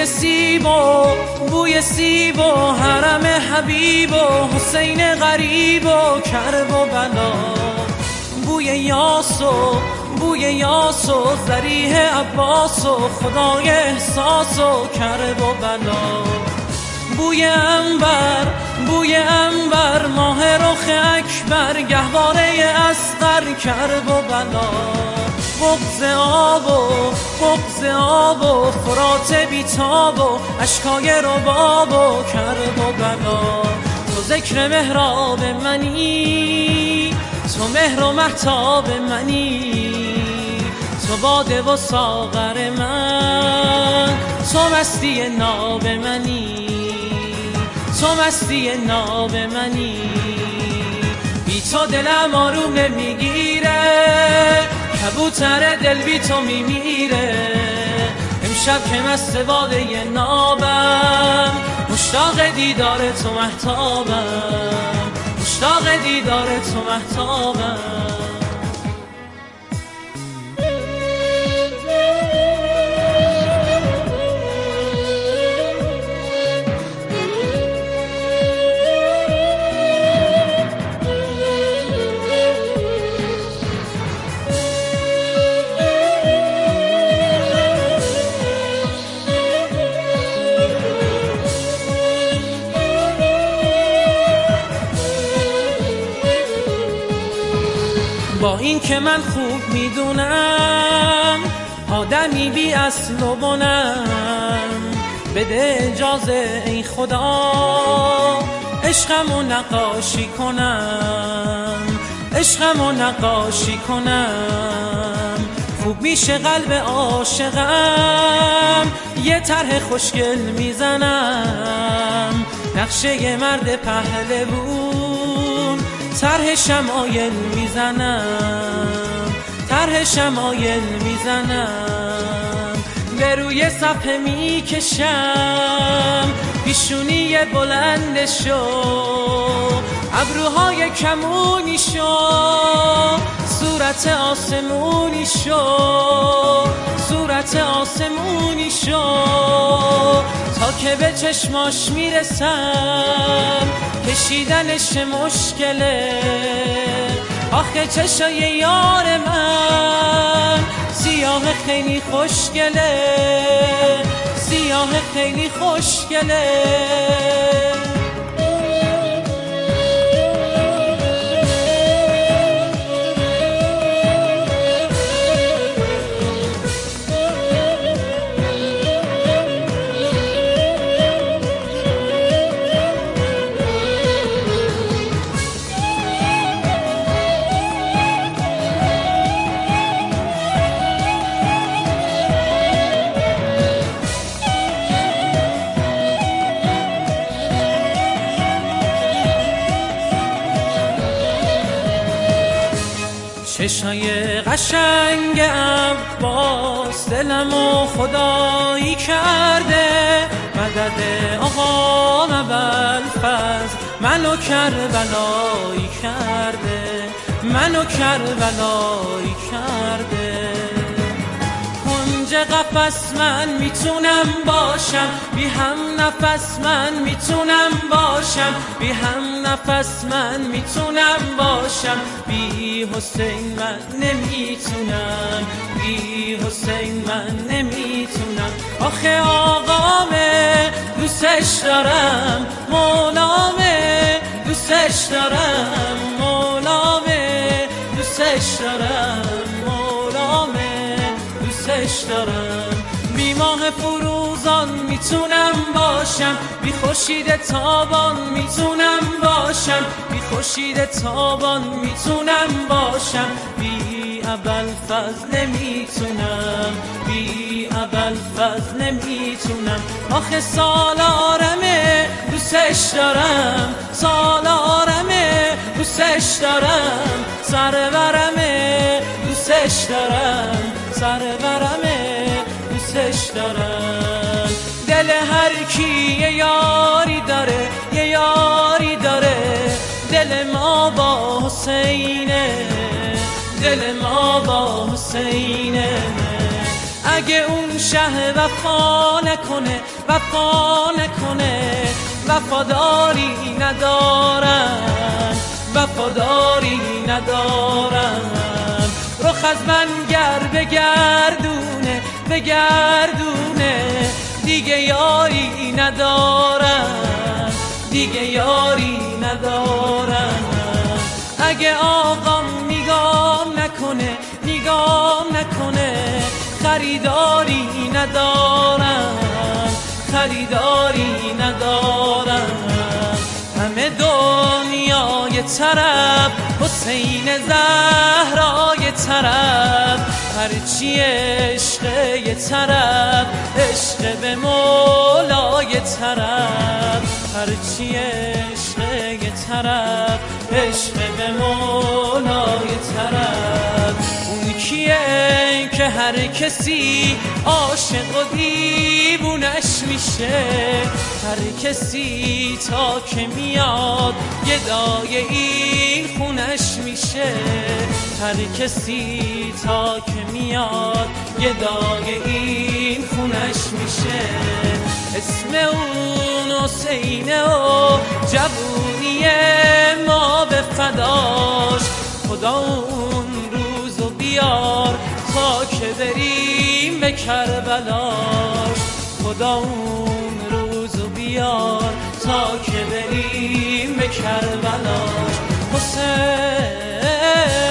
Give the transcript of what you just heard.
بوی سیب و حرم حبیب و حسین غریب و کرب و بلا، بوی یاس و ذریح عباس و خدای احساس و کرب و بلا، بوی انبر ماه رخ اکبر گهواره اصغر کرب و بلا، بغض آب و فرات بیتاب و اشکای رباب و کرب و بلا، تو ذکر محراب منی، تو مهر و مهتاب منی، تو باده و ساغر من، تو مستی ناب منی، تو مستی ناب منی، بی تو دلم آروم نمیگیره، کبوتر دل بی تو میمیره، امشب که مست باده نابم، مشتاق دیدار تو مهتابم، مشتاق دیدار تو مهتابم. با این که من خوب میدونم آدمی بی اصل و بنم، بده اجازه ای خدا عشقمو نقاشی کنم، عشقمو نقاشی کنم، خوب میشه قلب عاشقم، یه طرح خوشگل میزنم، نقشه مرد پهلوون طرح شمایل میزنم، طرح شمایل میزنم، به روی صفحه میکشم پیشونی بلندشو، ابروهای کمونی شو، صورت آسمونی شو، صورت آسمونی شو، تا که به چشماش میرسم کشیدنش مشکله، آخه چشای یار من سیاه خیلی خوشگله، سیاه خیلی خوشگله. چشای قشنگ عباس دلمو خدایی کرده، مدد آقا ابوالفضل منو کربلایی کرده، منو کربلایی کرده. کنج قفس من میتونم باشم، بی هم نفس من میتونم باشم، بی هم نفس من میتونم باشم، بی حسین من نمیتونم، بی حسین من نمیتونم. آخه آقامه دوستش دارم، مولامه دوستش دارم، مولامه دوستش دارم، مولامه دوستش دارم. بی ماه فروزان میتونم باشم، بی خورشید تابان میتونم باشم، بی خورشید تابان میتونم باشم، بی ابوالفضل نمیتونم، بی ابوالفضل نمیتونم. آخه سالارمه دوستش دارم، سالارمه دوستش دارم، سرورمه دوستش دارم، سرورمه دوستش دارم. دل هر کی یه یاری داره، یه یاری داره، دل ما با حسینه، دل ما با حسینه. اگه اون شه وفا نکنه وفا نکنه وفاداری ندارن وفاداری ندارن رخ از من گر بگردونه بگردونه دیگه یاری ندارن دیگه یاری ندارن اگه آقام نگام نکنه نگام نکنه خریداری ندارن خریداری ندارن همه دنیای طرف حسین زهرای طرف هرچی عشق یه طرف عشق به مولای طرف هرچی عشق یه طرف عشق به مولای طرف اون کیه که هر کسی عاشق و دیوونش میشه هر کسی تا که میاد گدای این خونش میشه هر کسی تا که میاد گدای این خونش میشه اسم اون حسینه و جوونی ما به فداش خدا اون روزو بیار تا که بریم به کربلاش خدا اون روزو بیار تا که بریم به کربلاش حسین